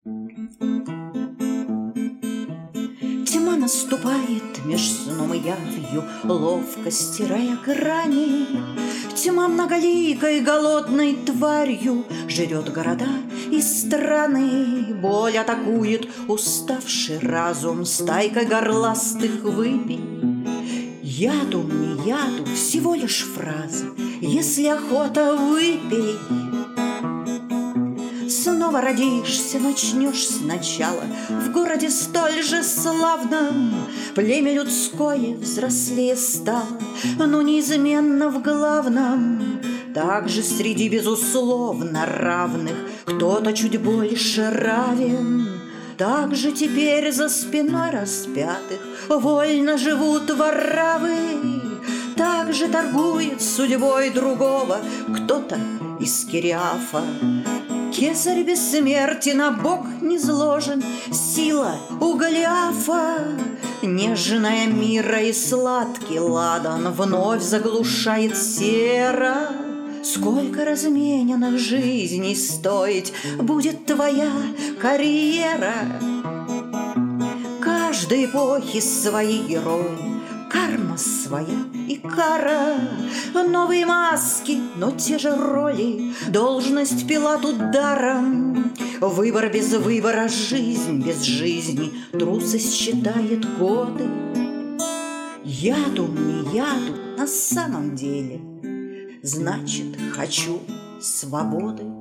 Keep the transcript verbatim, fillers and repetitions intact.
Тьма наступает меж сном и явью, ловко стирая грани. Тьма многоликой голодной тварью жрет города и страны. Боль атакует уставший разум стайкой горластых выпей. Яду, не яду, всего лишь фраза, если охота, выпей. Снова родишься, начнешь сначала в городе столь же славном. Племя людское взрослее стало, но неизменно в главном. Также среди безусловно равных кто-то чуть больше равен. Также теперь за спиной распятых вольно живут воравы. Также торгует судьбой другого кто-то из Кириафа. Кесарь бессмертен, а Бог низложен, сила у Голиафа. Нежная мира и сладкий ладан вновь заглушает сера. Сколько размененных жизней стоить будет твоя карьера? Каждой эпохи свои герои, карма своя и кара. Новые маски, но те же роли, должность Пилату даром. Выбор без выбора, жизнь без жизни, трусость считает годы. Яду, не яду, на самом деле, значит, хочу свободы.